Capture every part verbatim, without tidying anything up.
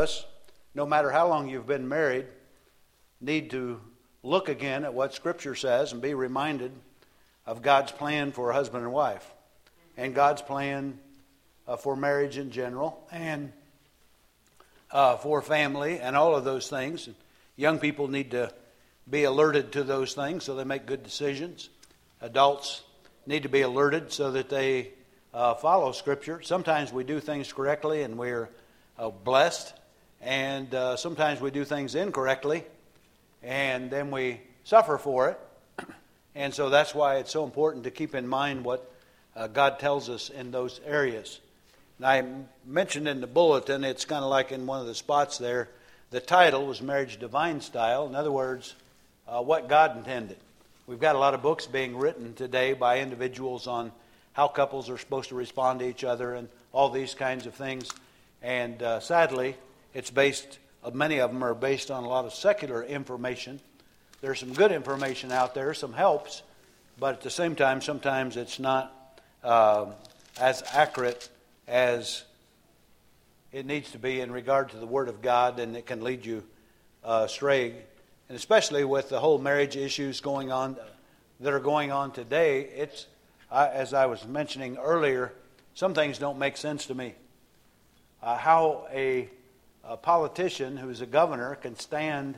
us, no matter how long you've been married, need to look again at what Scripture says and be reminded of God's plan for a husband and wife, and God's plan uh, for marriage in general, and uh, for family, and all of those things. Young people need to be alerted to those things so they make good decisions. Adults need to be alerted so that they uh, follow Scripture. Sometimes we do things correctly and we're uh, blessed, and uh, sometimes we do things incorrectly and then we suffer for it. And so that's why it's so important to keep in mind what uh, God tells us in those areas. And I mentioned in the bulletin, it's kind of like in one of the spots there, the title was Marriage Divine Style. In other words, uh, what God intended. We've got a lot of books being written today by individuals on how couples are supposed to respond to each other and all these kinds of things. And uh, sadly, it's based, uh, many of them are based on a lot of secular information. There's some good information out there, some helps, but at the same time, sometimes it's not uh, as accurate as it needs to be in regard to the Word of God, and it can lead you uh, astray. And especially with the whole marriage issues going on that are going on today, it's uh, as I was mentioning earlier, some things don't make sense to me. Uh, how a, a politician who's a governor can stand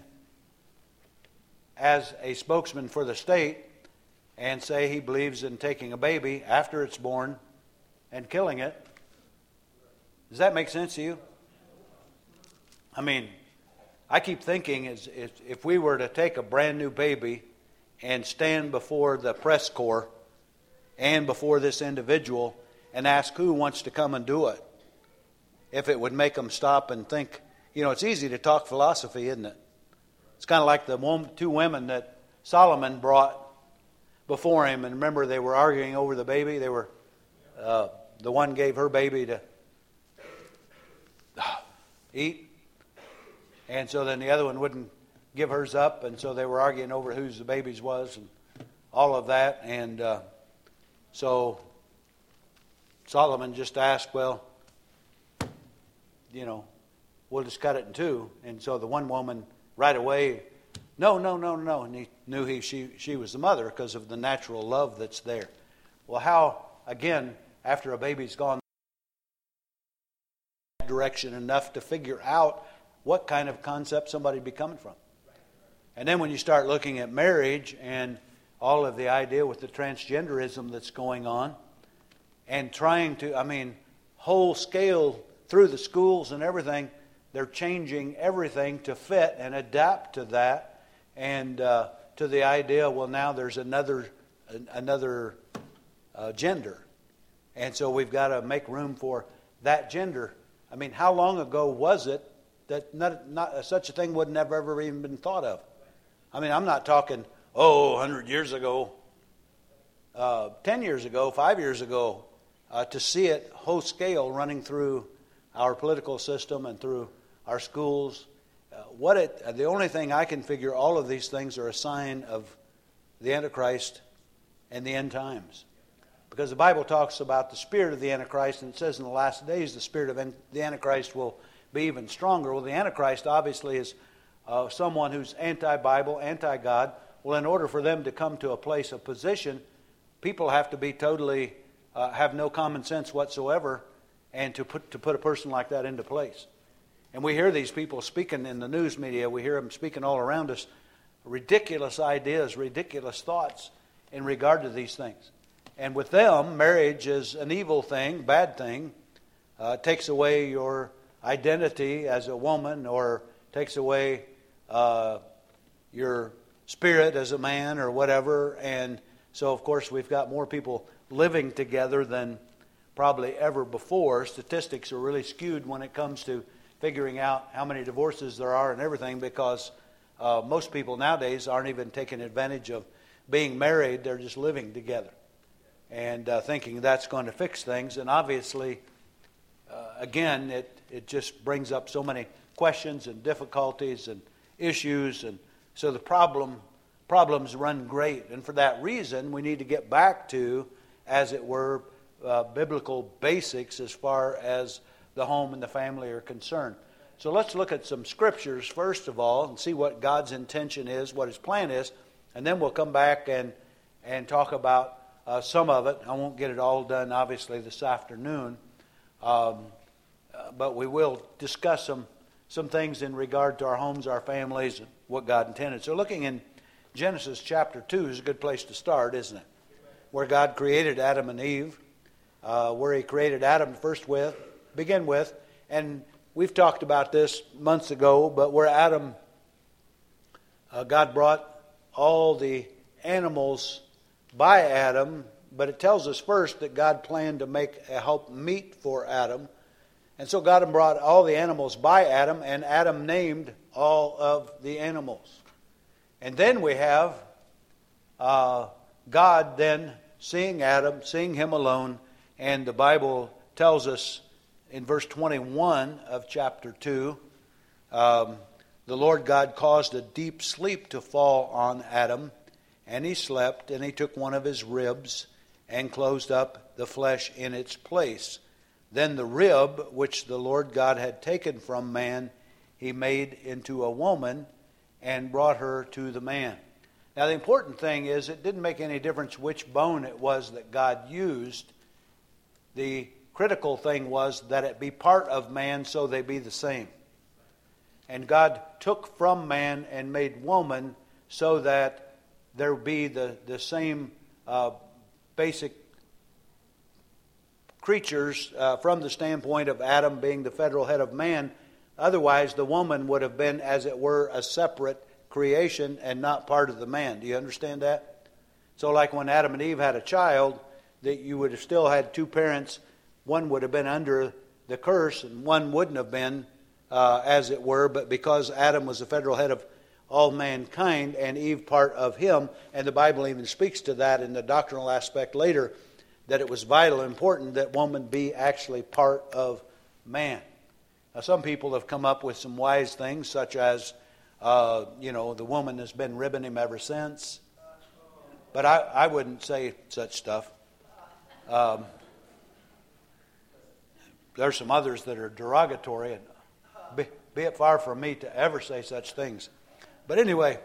as a spokesman for the state and say he believes in taking a baby after it's born and killing it. Does that make sense to you? I mean, I keep thinking is if, if we were to take a brand new baby and stand before the press corps and before this individual and ask who wants to come and do it, if it would make them stop and think. You know, it's easy to talk philosophy, isn't it? It's kind of like the one, two women that Solomon brought before him. And remember, they were arguing over the baby. They were uh, the one gave her baby to eat, and so then the other one wouldn't give hers up, and so they were arguing over whose the baby's was and all of that. And uh, so Solomon just asked, well, you know, we'll just cut it in two. And so the one woman right away, no, no, no, no, and he knew he she she was the mother because of the natural love that's there. Well, how again after a baby's gone that direction enough to figure out what kind of concept somebody'd be coming from? And then when you start looking at marriage and all of the idea with the transgenderism that's going on, and trying to, I mean, whole scale through the schools and everything, they're changing everything to fit and adapt to that, and uh, to the idea, well, now there's another another uh, gender, and so we've got to make room for that gender. I mean, how long ago was it that not, not such a thing would never ever even been thought of? I mean, I'm not talking, oh, one hundred years ago, uh, ten years ago, five years ago, uh, to see it whole scale running through our political system and through our schools. Uh, what it? Uh, the only thing I can figure, all of these things are a sign of the Antichrist and the end times. Because the Bible talks about the spirit of the Antichrist, and it says in the last days the spirit of the Antichrist will be even stronger. Well, the Antichrist obviously is uh, someone who's anti-Bible, anti-God. Well, in order for them to come to a place of position, people have to be totally, uh, have no common sense whatsoever, and to put to put a person like that into place. And we hear these people speaking in the news media, we hear them speaking all around us, ridiculous ideas, ridiculous thoughts in regard to these things. And with them, marriage is an evil thing, bad thing. Uh, it takes away your identity as a woman, or takes away uh, your spirit as a man, or whatever. And so, of course, we've got more people living together than probably ever before. Statistics are really skewed when it comes to figuring out how many divorces there are and everything, because uh, most people nowadays aren't even taking advantage of being married. They're just living together and uh, thinking that's going to fix things. And obviously, uh, again, it, it just brings up so many questions and difficulties and issues. And so the problem problems run great. And for that reason, we need to get back to, as it were, uh, biblical basics as far as the home and the family are concerned. So let's look at some scriptures first of all and see what God's intention is, what His plan is, and then we'll come back and, and talk about uh, some of it. I won't get it all done, obviously, this afternoon, um, uh, but we will discuss some, some things in regard to our homes, our families, and what God intended. So looking in Genesis chapter two is a good place to start, isn't it? Where God created Adam and Eve, uh, where He created Adam first with, begin with, and we've talked about this months ago, but where Adam, uh, God brought all the animals by Adam, but it tells us first that God planned to make a help meet for Adam, and so God brought all the animals by Adam, and Adam named all of the animals. And then we have uh, God then seeing Adam, seeing him alone, and the Bible tells us in verse twenty-one of chapter two, um, the Lord God caused a deep sleep to fall on Adam, and he slept, and he took one of his ribs and closed up the flesh in its place. Then the rib which the Lord God had taken from man, He made into a woman and brought her to the man. Now the important thing is it didn't make any difference which bone it was that God used. The critical thing was that it be part of man so they be the same. And God took from man and made woman so that there be the, the same uh, basic creatures uh, from the standpoint of Adam being the federal head of man. Otherwise, the woman would have been, as it were, a separate creation and not part of the man. Do you understand that? So like when Adam and Eve had a child, that you would have still had two parents. One would have been under the curse and one wouldn't have been, uh, as it were. But because Adam was the federal head of all mankind and Eve part of him, and the Bible even speaks to that in the doctrinal aspect later, that it was vital and important that woman be actually part of man. Now, some people have come up with some wise things, such as, uh, you know, the woman has been ribbing him ever since. But I, I wouldn't say such stuff. Um, there's some others that are derogatory, and be, be it far from me to ever say such things. But anyway,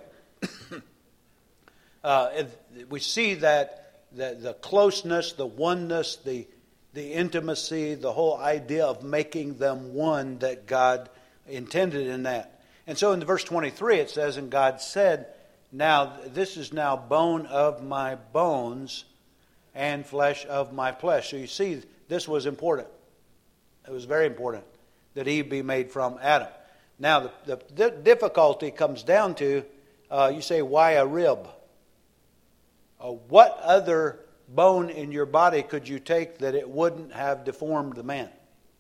uh, it, we see that the, the closeness, the oneness, the the intimacy, the whole idea of making them one that God intended in that. And so in verse twenty-three it says, and God said, now this is now bone of my bones and flesh of my flesh. So you see, this was important. It was very important that Eve be made from Adam. Now the, the, the difficulty comes down to, uh, you say, why a rib? Uh, what other bone in your body could you take that it wouldn't have deformed the man?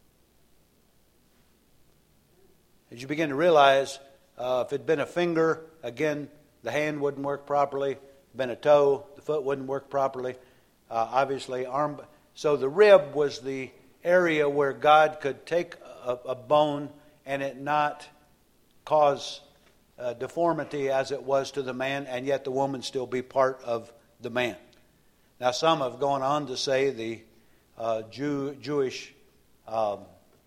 As you begin to realize, uh, if it had been a finger, again, the hand wouldn't work properly. If it had been a toe, the foot wouldn't work properly. Uh, obviously, arm. So the rib was the area where God could take a, a bone and it not cause uh, deformity as it was to the man, and yet the woman still be part of the man. Now, some have gone on to say the uh, Jew, Jewish um,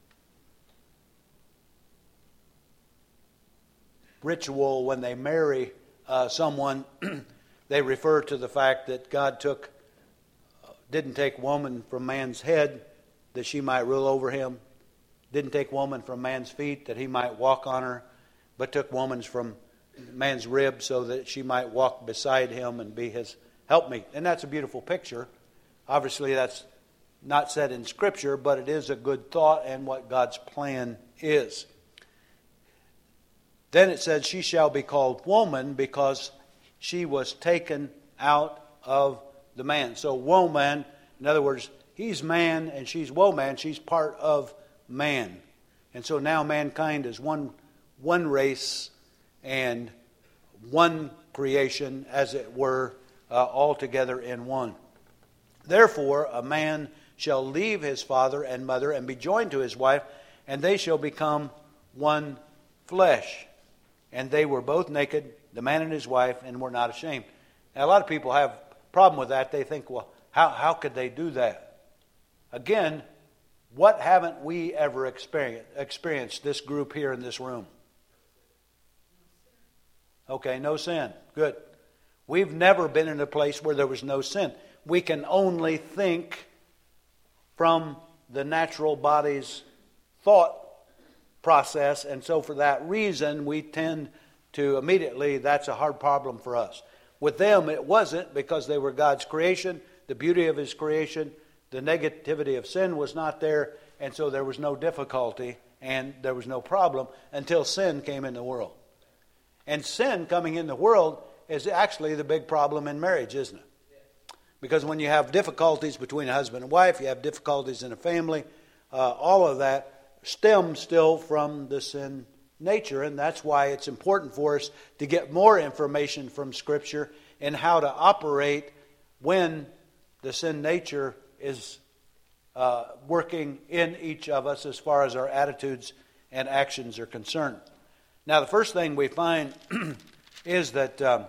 ritual when they marry uh, someone, they refer to the fact that God took, uh, didn't take woman from man's head that she might rule over him, didn't take woman from man's feet that he might walk on her, but took woman's from man's rib so that she might walk beside him and be his helpmeet. And that's a beautiful picture. Obviously, that's not said in Scripture, but it is a good thought and what God's plan is. Then it says, she shall be called woman because she was taken out of the man. So woman, in other words, he's man and she's woman. She's part of man. And so now mankind is one, one race and one creation, as it were, Uh, all together in one. Therefore, a man shall leave his father and mother and be joined to his wife, and they shall become one flesh. And they were both naked, the man and his wife, and were not ashamed. Now, a lot of people have a problem with that. They think, well, how, how could they do that? Again, What haven't we ever experienced, experienced, this group here in this room? Okay, no sin. Good. We've never been in a place where there was no sin. We can only think from the natural body's thought process, and so for that reason, we tend to immediately, that's a hard problem for us. With them, it wasn't, because they were God's creation, the beauty of His creation, the negativity of sin was not there, and so there was no difficulty, and there was no problem until sin came in the world. And sin coming in the world is actually the big problem in marriage, isn't it? Because when you have difficulties between a husband and wife, you have difficulties in a family, uh, all of that stems still from the sin nature, and that's why it's important for us to get more information from Scripture and how to operate when the sin nature is uh, working in each of us as far as our attitudes and actions are concerned. Now, the first thing we find is that um,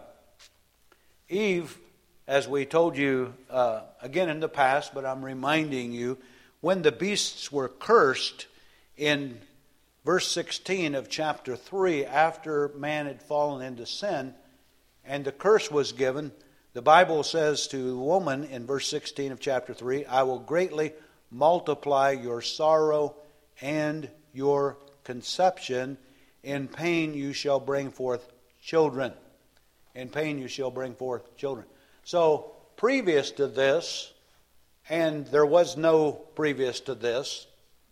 Eve, as we told you uh, again in the past, but I'm reminding you, when the beasts were cursed in verse sixteen of chapter three, after man had fallen into sin and the curse was given, the Bible says to the woman in verse sixteen of chapter three, I will greatly multiply your sorrow and your conception. In pain you shall bring forth children. In pain you shall bring forth children. So, previous to this, and there was no previous to this,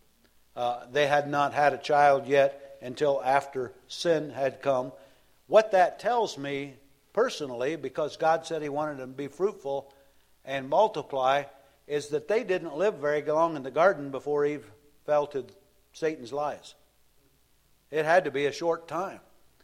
uh, they had not had a child yet until after sin had come. What that tells me personally, because God said He wanted them to be fruitful and multiply, is that they didn't live very long in the garden before Eve fell to Satan's lies. It had to be a short time.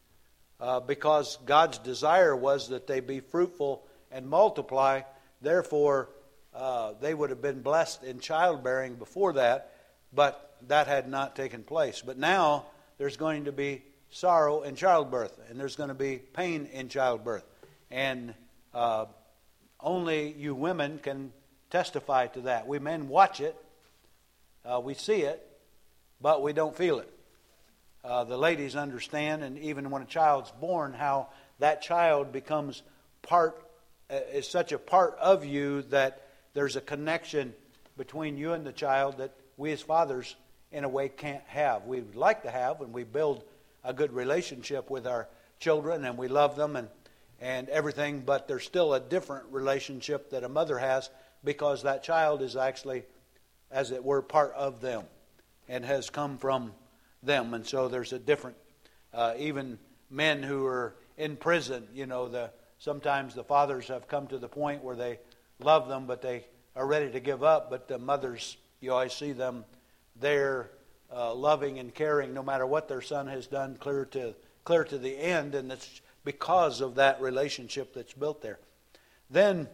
Uh, because God's desire was that they be fruitful and multiply. Therefore, uh, they would have been blessed in childbearing before that, but that had not taken place. But now there's going to be sorrow in childbirth, and there's going to be pain in childbirth. And uh, only you women can testify to that. We men watch it, uh, we see it, but we don't feel it. Uh, the ladies understand, and even when a child's born, how that child becomes part, uh, is such a part of you that there's a connection between you and the child that we as fathers, in a way, can't have. We would like to have, and we build a good relationship with our children, and we love them and, and everything, but there's still a different relationship that a mother has, because that child is actually, as it were, part of them and has come from them. And so there's a different, uh, even men who are in prison, you know, the sometimes the fathers have come to the point where they love them, but they are ready to give up. But the mothers, you always see them there, uh, loving and caring, no matter what their son has done, clear to clear to the end, and it's because of that relationship that's built there. Then,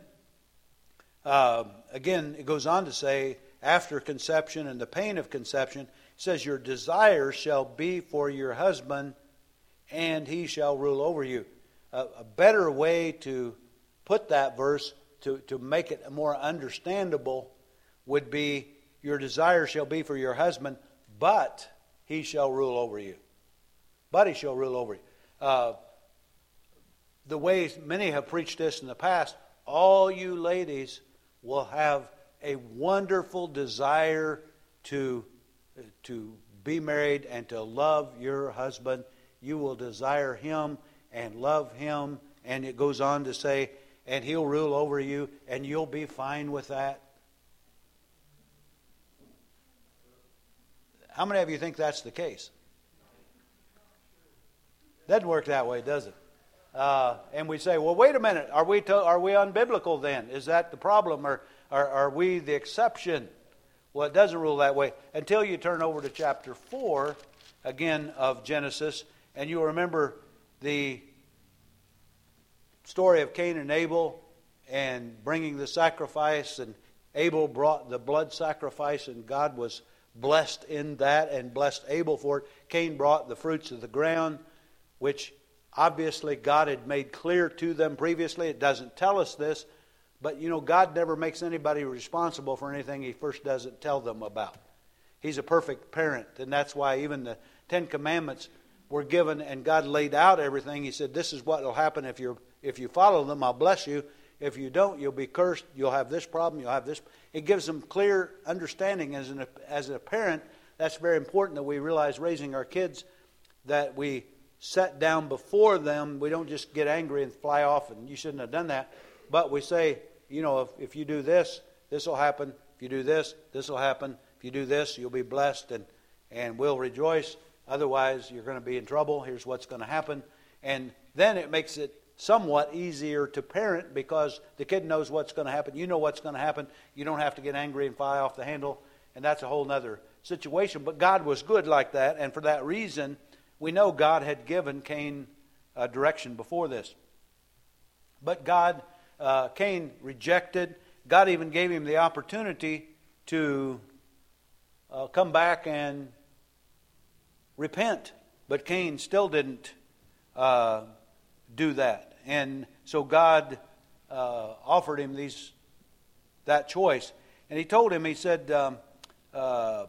uh, again, it goes on to say, after conception and the pain of conception, it says, your desire shall be for your husband, and he shall rule over you. A, a better way to put that verse, to, to make it more understandable, would be, your desire shall be for your husband, but he shall rule over you. But he shall rule over you. Uh, the way many have preached this in the past, all you ladies will have a wonderful desire to, to be married and to love your husband. You will desire him and love him. And it goes on to say, and he'll rule over you, and you'll be fine with that. How many of you think that's the case? Doesn't work that way, does it? Uh, and we say, well, wait a minute. Are we to, are we unbiblical then? Is that the problem? Or are, are we the exception? Well, it doesn't rule that way until you turn over to chapter four, again, of Genesis. And you'll remember the story of Cain and Abel and bringing the sacrifice. And Abel brought the blood sacrifice, and God was blessed in that and blessed Abel for it. Cain brought the fruits of the ground, which obviously God had made clear to them previously. It doesn't tell us this, but you know, God never makes anybody responsible for anything He first doesn't tell them about. He's a perfect parent, and that's why even the Ten Commandments were given, and God laid out everything. He said, this is what will happen if you if you follow them. I'll bless you. If you don't, you'll be cursed. You'll have this problem. You'll have this. It gives them clear understanding. As an as a parent, that's very important that we realize raising our kids, that we set down before them. We don't just get angry and fly off, and you shouldn't have done that. But we say, you know, if, if you do this, this will happen. If you do this, this will happen. If you do this, you'll be blessed, and, and we'll rejoice. Otherwise, you're going to be in trouble. Here's what's going to happen. And then it makes it somewhat easier to parent because the kid knows what's going to happen. You know what's going to happen. You don't have to get angry and fly off the handle. And that's a whole other situation. But God was good like that. And for that reason, we know God had given Cain uh, direction before this. But God, uh, Cain rejected. God even gave him the opportunity to uh, come back and repent. But Cain still didn't uh, do that. And so God uh, offered him these that choice. And he told him, he said, um, uh,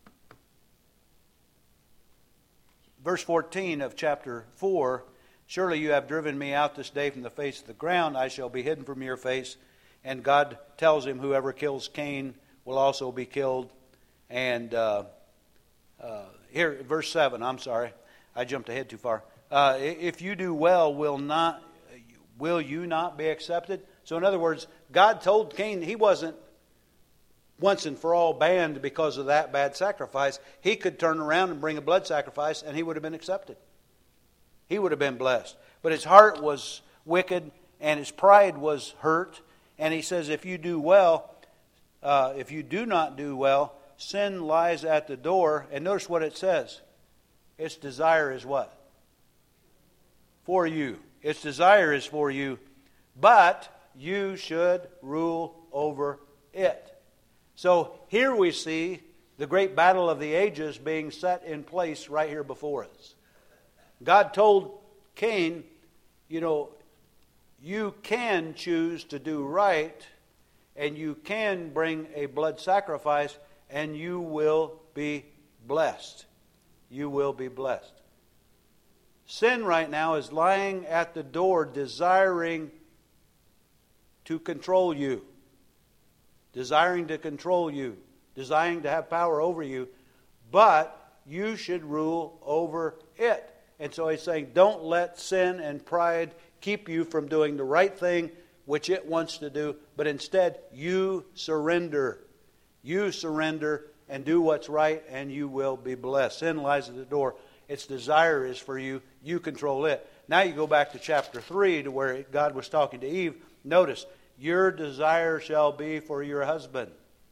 verse fourteen of chapter four, surely you have driven me out this day from the face of the ground. I shall be hidden from your face. And God tells him, whoever kills Cain will also be killed. And uh, uh, here, verse seven, I'm sorry. I jumped ahead too far. Uh, if you do well, will not will you not be accepted? So in other words, God told Cain he wasn't once and for all banned because of that bad sacrifice. He could turn around and bring a blood sacrifice and he would have been accepted. He would have been blessed. But his heart was wicked and his pride was hurt. And he says, if you do well, uh, if you do not do well, sin lies at the door. And notice what it says. Its desire is what? For you. Its desire is for you, but you should rule over it. So here we see the great battle of the ages being set in place right here before us. God told Cain, you know, you can choose to do right, and you can bring a blood sacrifice, and you will be blessed. You will be blessed. Sin right now is lying at the door, desiring to control you. Desiring to control you. Desiring to have power over you. But you should rule over it. And so he's saying, don't let sin and pride keep you from doing the right thing, which it wants to do. But instead, you surrender. You surrender and do what's right, and you will be blessed. Sin lies at the door. Its desire is for you. You control it. Now you go back to chapter three to where God was talking to Eve. Notice, your desire shall be for your husband,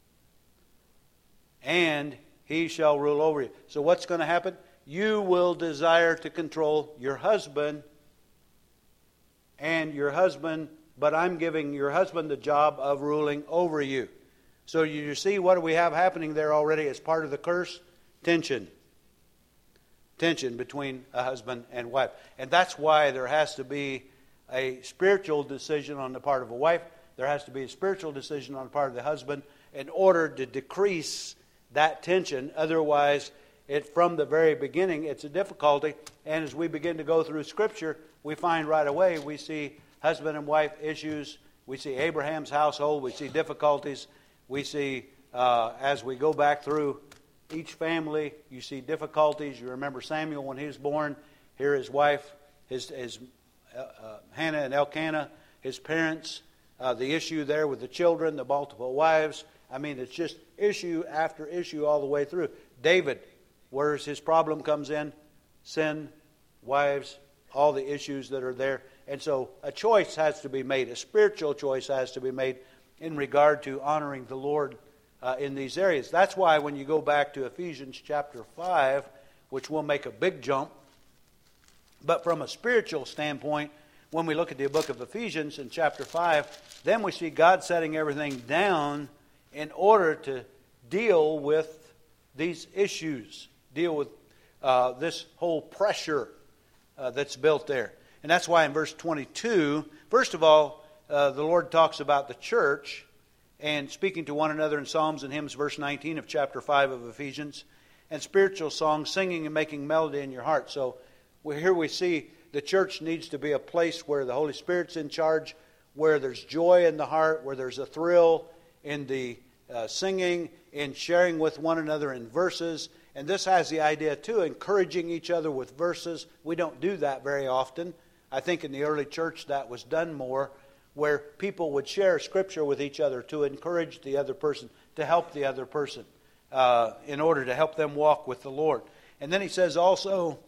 and he shall rule over you. So what's going to happen? You will desire to control your husband, and your husband, but I'm giving your husband the job of ruling over you. So you see what do we have happening there already as part of the curse? Tension. Tension between a husband and wife. And that's why there has to be a spiritual decision on the part of a wife. There has to be a spiritual decision on the part of the husband in order to decrease that tension. Otherwise, it from the very beginning, it's a difficulty. And as we begin to go through Scripture, we find right away we see husband and wife issues. We see Abraham's household. We see difficulties. We see uh, as we go back through each family, you see difficulties. You remember Samuel when he was born. Here his wife, his, his uh, uh, Hannah and Elkanah, his parents, uh, the issue there with the children, the multiple wives. I mean, it's just issue after issue all the way through. David, where's his problem comes in? Sin, wives, all the issues that are there. And so a choice has to be made. A spiritual choice has to be made in regard to honoring the Lord Uh, in these areas. That's why when you go back to Ephesians chapter five, which will make a big jump, but from a spiritual standpoint, when we look at the book of Ephesians in chapter five, then we see God setting everything down in order to deal with these issues, deal with uh, this whole pressure uh, that's built there. And that's why in verse twenty-two, first of all, uh, the Lord talks about the church. and speaking to one another in psalms and hymns, verse nineteen of chapter five of Ephesians, and spiritual songs, singing and making melody in your heart. So we, here we see the church needs to be a place where the Holy Spirit's in charge, where there's joy in the heart, where there's a thrill in the uh, singing, in sharing with one another in verses. And this has the idea, too, encouraging each other with verses. We don't do that very often. I think in the early church that was done more, where people would share Scripture with each other to encourage the other person, to help the other person, uh, in order to help them walk with the Lord. And then he says also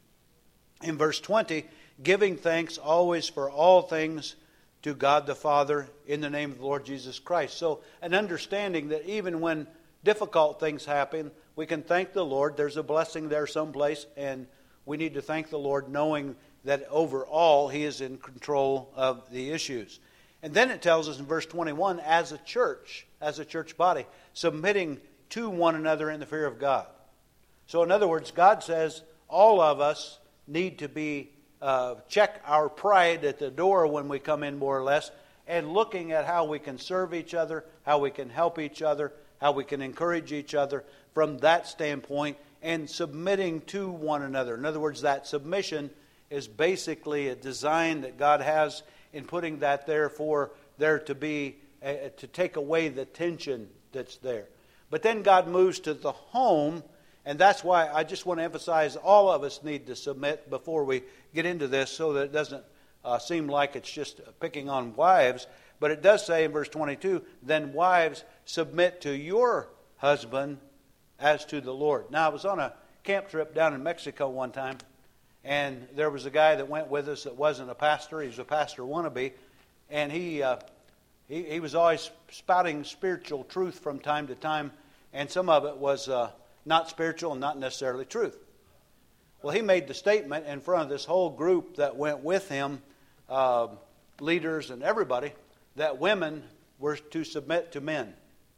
in verse twenty, giving thanks always for all things to God the Father in the name of the Lord Jesus Christ. So an understanding that even when difficult things happen, we can thank the Lord. There's a blessing there someplace, and we need to thank the Lord knowing that overall He is in control of the issues. And then it tells us in verse twenty-one, as a church, as a church body, submitting to one another in the fear of God. So in other words, God says all of us need to be uh, check our pride at the door when we come in, more or less, and looking at how we can serve each other, how we can help each other, how we can encourage each other from that standpoint, and submitting to one another. In other words, that submission is basically a design that God has in putting that there for there to be, uh, to take away the tension that's there. But then God moves to the home, and that's why I just want to emphasize all of us need to submit before we get into this, so that it doesn't uh, seem like it's just picking on wives. But it does say in verse twenty-two, then wives, submit to your husband as to the Lord. Now, I was on a camp trip down in Mexico one time, and there was a guy that went with us that wasn't a pastor. He was a pastor wannabe, and he, uh, he he was always spouting spiritual truth from time to time, and some of it was uh, not spiritual and not necessarily truth. Well, he made the statement in front of this whole group that went with him, uh, leaders and everybody, that women were to submit to men.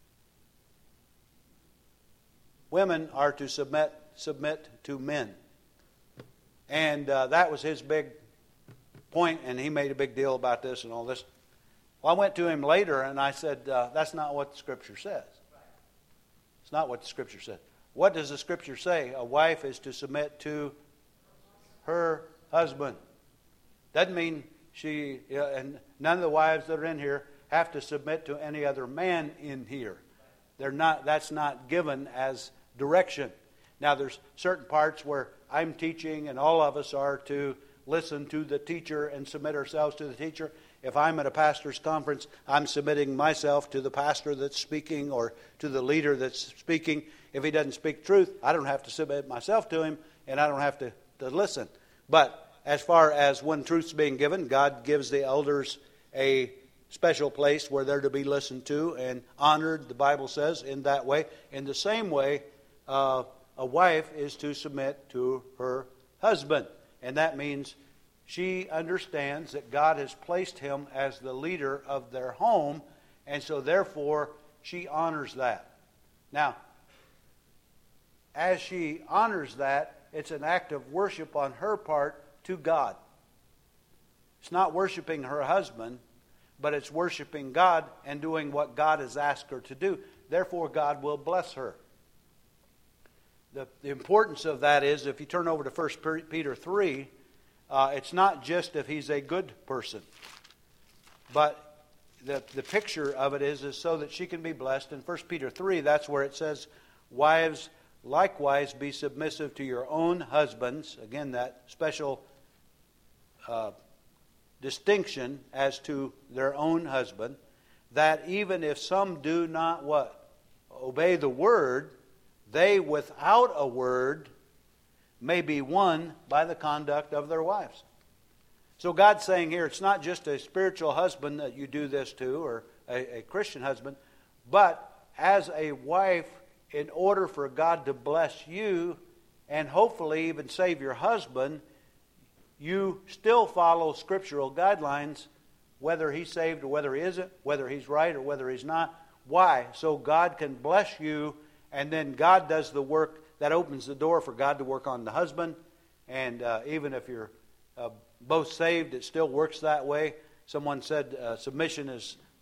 Women are to submit submit to men. And uh, that was his big point, and he made a big deal about this and all this. Well, I went to him later, and I said, uh, that's not what the Scripture says. It's not what the Scripture says. What does the Scripture say? A wife is to submit to her husband. Doesn't mean she, uh, and none of the wives that are in here have to submit to any other man in here. They're not. That's not given as direction. Now, there's certain parts where I'm teaching, and all of us are to listen to the teacher and submit ourselves to the teacher. If I'm at a pastor's conference, I'm submitting myself to the pastor that's speaking or to the leader that's speaking. If he doesn't speak truth, I don't have to submit myself to him, and I don't have to, to listen. But as far as when truth's being given, God gives the elders a special place where they're to be listened to and honored, the Bible says, in that way. In the same way, uh, a wife is to submit to her husband. And that means she understands that God has placed him as the leader of their home, and so therefore she honors that. Now, as she honors that, it's an act of worship on her part to God. It's not worshiping her husband, but it's worshiping God and doing what God has asked her to do. Therefore, God will bless her. The, the importance of that is, if you turn over to First Peter three, uh, it's not just if he's a good person, but the, the picture of it is, is so that she can be blessed. In First Peter three, that's where it says, wives, likewise be submissive to your own husbands. Again, that special uh, distinction as to their own husband, that even if some do not what? Obey the word, they without a word may be won by the conduct of their wives. So God's saying here, it's not just a spiritual husband that you do this to, or a, a Christian husband, but as a wife, in order for God to bless you and hopefully even save your husband, you still follow scriptural guidelines, whether he's saved or whether he isn't, whether he's right or whether he's not. Why? So God can bless you, and then God does the work that opens the door for God to work on the husband. And uh, even if you're uh, both saved, it still works that way. Someone said uh, submission is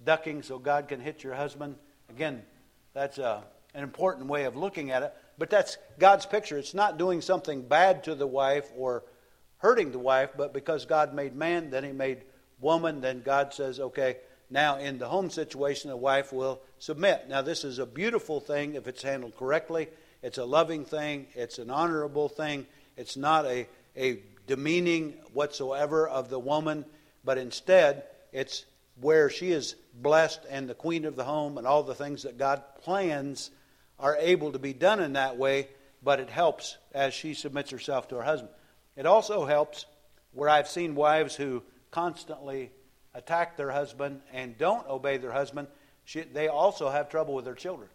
ducking so God can hit your husband. Again, that's a, an important way of looking at it. But that's God's picture. It's not doing something bad to the wife or hurting the wife, but because God made man, then he made woman, then God says, okay, now in the home situation, the wife will submit. Now this is a beautiful thing if it's handled correctly. It's a loving thing. It's an honorable thing. It's not a, a demeaning whatsoever of the woman, but instead it's where she is blessed and the queen of the home, and all the things that God plans are able to be done in that way, but it helps as she submits herself to her husband. It also helps where I've seen wives who constantly attack their husband and don't obey their husband, she, they also have trouble with their children.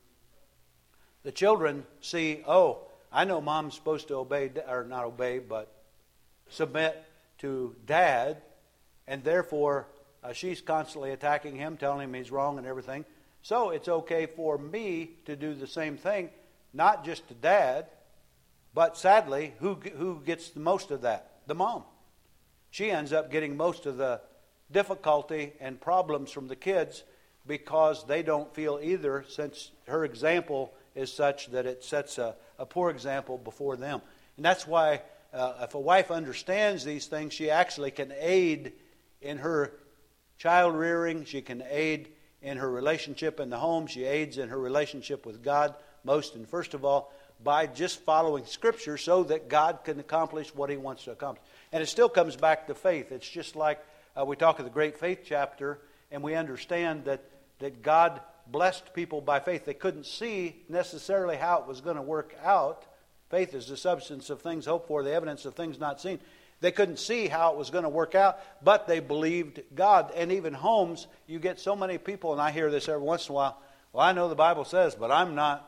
The children see, oh, I know mom's supposed to obey, or not obey, but submit to dad, and therefore uh, she's constantly attacking him, telling him he's wrong and everything. So it's okay for me to do the same thing, not just to dad, but sadly, who who gets the most of that? The mom. She ends up getting most of the difficulty and problems from the kids because they don't feel either, since her example is such that it sets a, a poor example before them. And that's why uh, if a wife understands these things, she actually can aid in her child rearing. She can aid in her relationship in the home. She aids in her relationship with God most and first of all by just following Scripture so that God can accomplish what He wants to accomplish. And it still comes back to faith. It's just like uh, we talk of the great faith chapter, and we understand that, that God blessed people by faith. They couldn't see necessarily how it was going to work out. Faith is the substance of things hoped for, the evidence of things not seen. They couldn't see how it was going to work out, but they believed God. And even homes, you get so many people, and I hear this every once in a while, well, I know the Bible says, but I'm not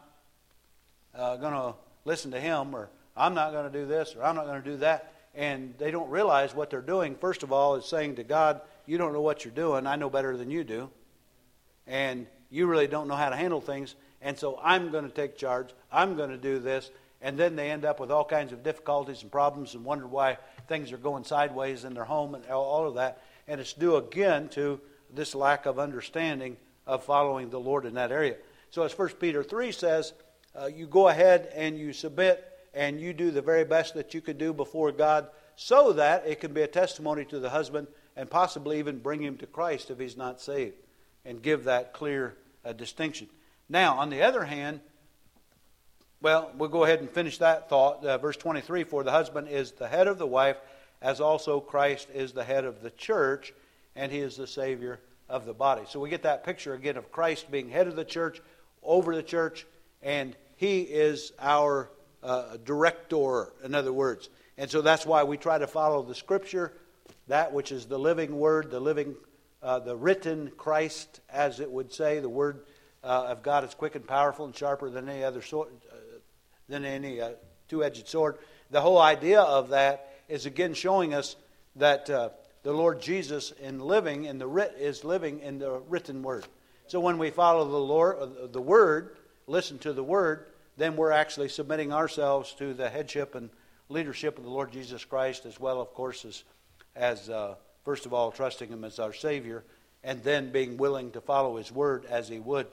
uh, going to listen to him, or I'm not going to do this, or I'm not going to do that. And they don't realize what they're doing. First of all, is saying to God, you don't know what you're doing. I know better than you do. And you really don't know how to handle things. And so I'm going to take charge. I'm going to do this. And then they end up with all kinds of difficulties and problems and wonder why things are going sideways in their home and all of that. And it's due again to this lack of understanding of following the Lord in that area. So as First Peter three says, uh, you go ahead and you submit and you do the very best that you could do before God so that it can be a testimony to the husband and possibly even bring him to Christ if he's not saved, and give that clear uh, distinction. Now, on the other hand, well, we'll go ahead and finish that thought. Uh, verse twenty-three, for the husband is the head of the wife, as also Christ is the head of the church, and he is the Savior of the body. So we get that picture again of Christ being head of the church, over the church, and he is our uh, director, in other words. And so that's why we try to follow the Scripture, that which is the living Word, the living, uh, the written Christ, as it would say. The Word uh, of God is quick and powerful and sharper than any other sword, uh, than any uh, two-edged sword. The whole idea of that is again showing us that uh, the Lord Jesus in living in the writ is living in the written Word. So when we follow the Lord, uh, the Word, listen to the Word, then we're actually submitting ourselves to the headship and leadership of the Lord Jesus Christ, as well, of course, as, as uh, first of all, trusting Him as our Savior, and then being willing to follow His Word as He would.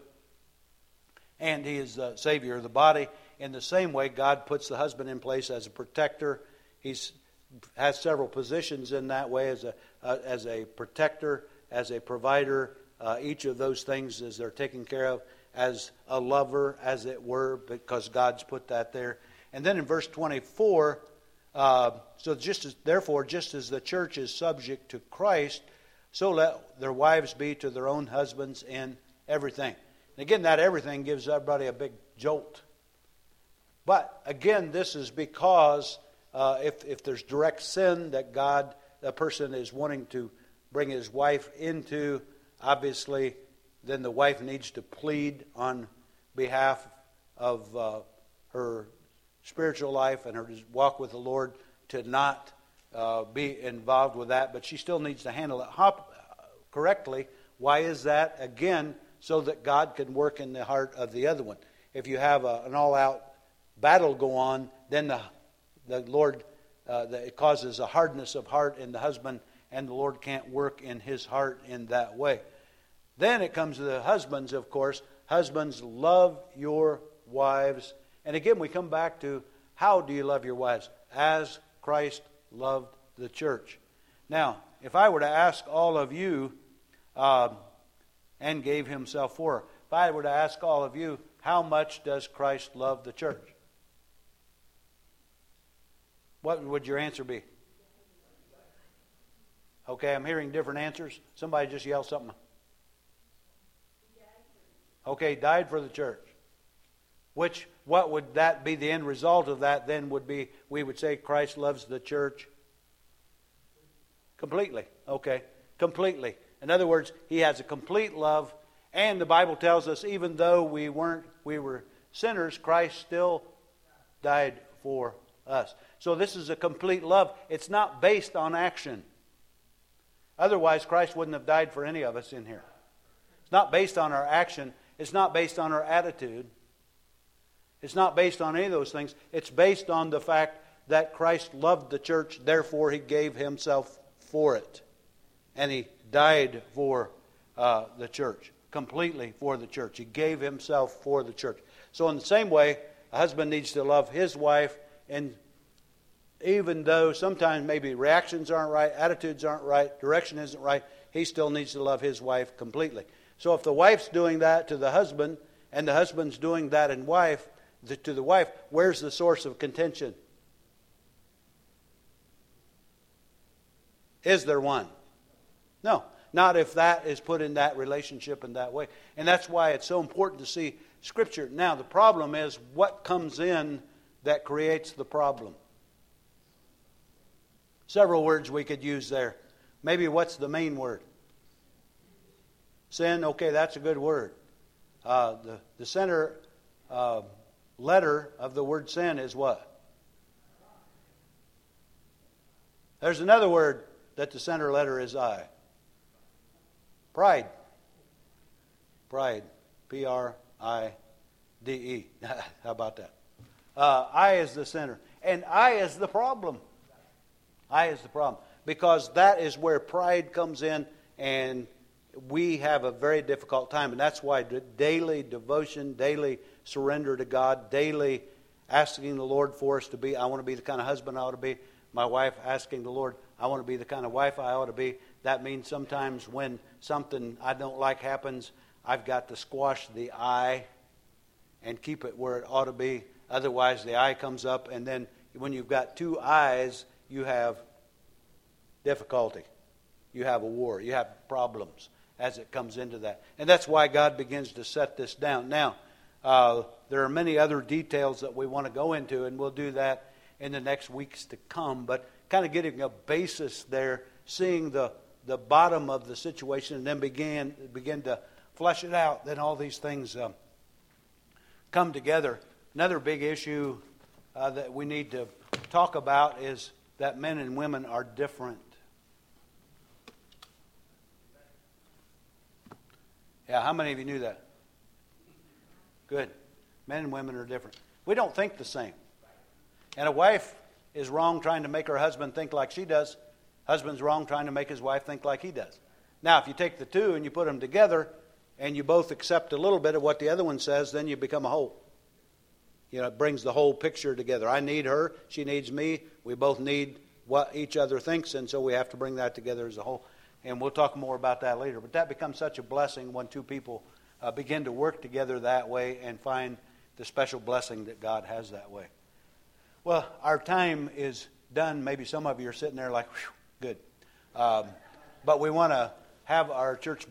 And He is the Savior of the body. In the same way, God puts the husband in place as a protector. He has several positions in that way, as a uh, as a protector, as a provider. Uh, each of those things as they're taken care of, as a lover, as it were, because God's put that there. And then in verse twenty-four, uh, so just as, therefore, just as the church is subject to Christ, so let their wives be to their own husbands in everything. And again, that everything gives everybody a big jolt. But again, this is because uh, if if there's direct sin that God, a person is wanting to bring his wife into, obviously, then the wife needs to plead on behalf of uh, her spiritual life and her walk with the Lord to not uh, be involved with that. But she still needs to handle it hop- correctly. Why is that? Again, so that God can work in the heart of the other one. If you have a, an all-out battle go on, then the, the Lord, uh, the, it causes a hardness of heart in the husband, and the Lord can't work in his heart in that way. Then it comes to the husbands, of course. Husbands, love your wives. And again, we come back to, how do you love your wives? As Christ loved the church. Now, if I were to ask all of you, uh, and gave himself for her, if I were to ask all of you, how much does Christ love the church? What would your answer be? Okay, I'm hearing different answers. Somebody just yell something. Okay, died for the church. Which, what would that be, the end result of that then would be, we would say Christ loves the church completely. Okay, completely. In other words, he has a complete love, and the Bible tells us even though we weren't, we were sinners, Christ still died for us. So this is a complete love. It's not based on action. Otherwise, Christ wouldn't have died for any of us in here. It's not based on our action. It's not based on our attitude. It's not based on any of those things. It's based on the fact that Christ loved the church, therefore he gave himself for it. And he died for uh, the church, completely for the church. He gave himself for the church. So in the same way, a husband needs to love his wife, and even though sometimes maybe reactions aren't right, attitudes aren't right, direction isn't right, he still needs to love his wife completely. So if the wife's doing that to the husband, and the husband's doing that in wife the, to the wife, where's the source of contention? Is there one? No, not if that is put in that relationship in that way. And that's why it's so important to see Scripture. Now, the problem is what comes in that creates the problem. Several words we could use there. Maybe what's the main word? Sin. Okay, that's a good word. Uh, the, the center uh, letter of the word sin is what? There's another word that the center letter is I. Pride. Pride. P R I D E. How about that? Uh, I is the center. And I is the problem. I is the problem. Because that is where pride comes in, and we have a very difficult time. And that's why daily devotion, daily surrender to God, daily asking the Lord for us to be, I want to be the kind of husband I ought to be. My wife asking the Lord, I want to be the kind of wife I ought to be. That means sometimes when something I don't like happens, I've got to squash the I and keep it where it ought to be. Otherwise, the I comes up, and then when you've got two I's, you have difficulty. You have a war. You have problems as it comes into that. And that's why God begins to set this down. Now, uh, there are many other details that we want to go into, and we'll do that in the next weeks to come. But kind of getting a basis there, seeing the, the bottom of the situation, and then begin, begin to flesh it out. Then all these things um, come together. Another big issue uh, that we need to talk about is that men and women are different. Yeah, how many of you knew that? Good. Men and women are different. We don't think the same. And a wife is wrong trying to make her husband think like she does. Husband's wrong trying to make his wife think like he does. Now, if you take the two and you put them together and you both accept a little bit of what the other one says, then you become a whole. You know, it brings the whole picture together. I need her. She needs me. We both need what each other thinks, and so we have to bring that together as a whole. And we'll talk more about that later. But that becomes such a blessing when two people uh, begin to work together that way and find the special blessing that God has that way. Well, our time is done. Maybe some of you are sitting there like, whew, good. Um, but we want to have our church